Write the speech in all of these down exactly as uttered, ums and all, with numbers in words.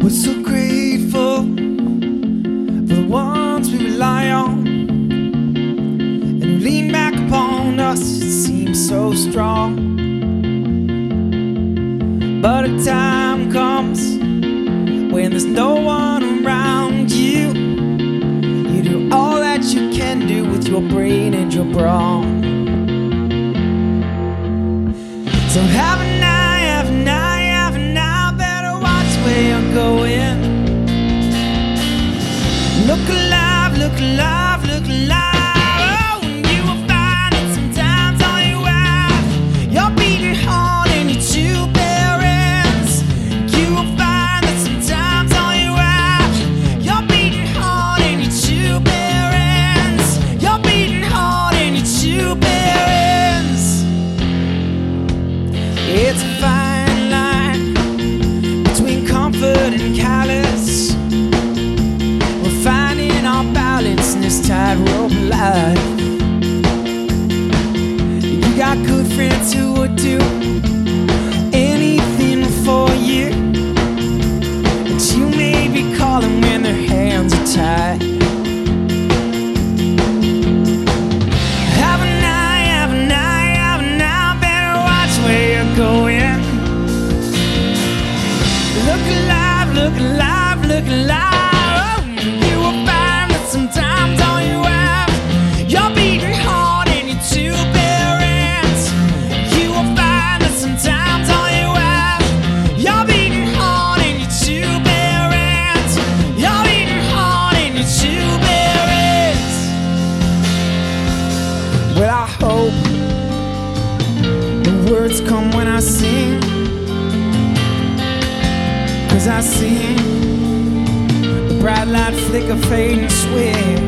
We're so grateful for the ones we rely on, and who lean back upon us, it seems so strong. But a time comes when there's no one around you. You do all that you can do with your brain and your brawn. So have a night, have a night, have a night, better watch where you're going. Look alive, look alive, look alive. Oh, and you will find that sometimes all you have, you're beating heart and your two parents. You will find that sometimes all you have, you're beating heart and your two parents. You're beating heart and your two parents. It's a fine line between comfort and callous. We're finding our balance in this tightrope life. You got good friends who would do anything for you, but you may be calling when their hands are tied. Have a night, have a night, have a night, better watch where you're going. Look alive, look alive, look alive. Oh, you will find that sometimes all you have, you're beating hard in your two parents. You will find that sometimes all you have, you're beating hard in your two parents. You're beating hard in your two parents. Well, I hope the words come when I sing, 'cause I see the bright light flicker, fade and swing.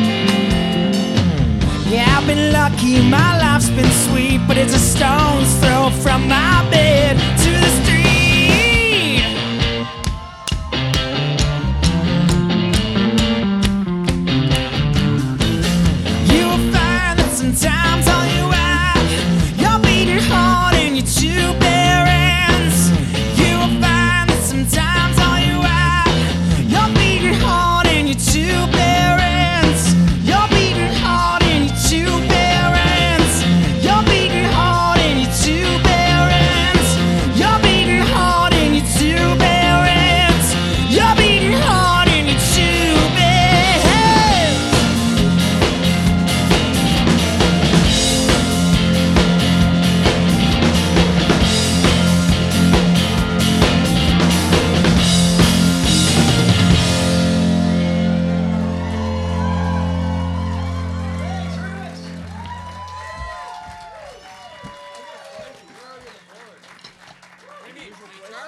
Yeah, I've been lucky, my life's been sweet, but it's a stone's throw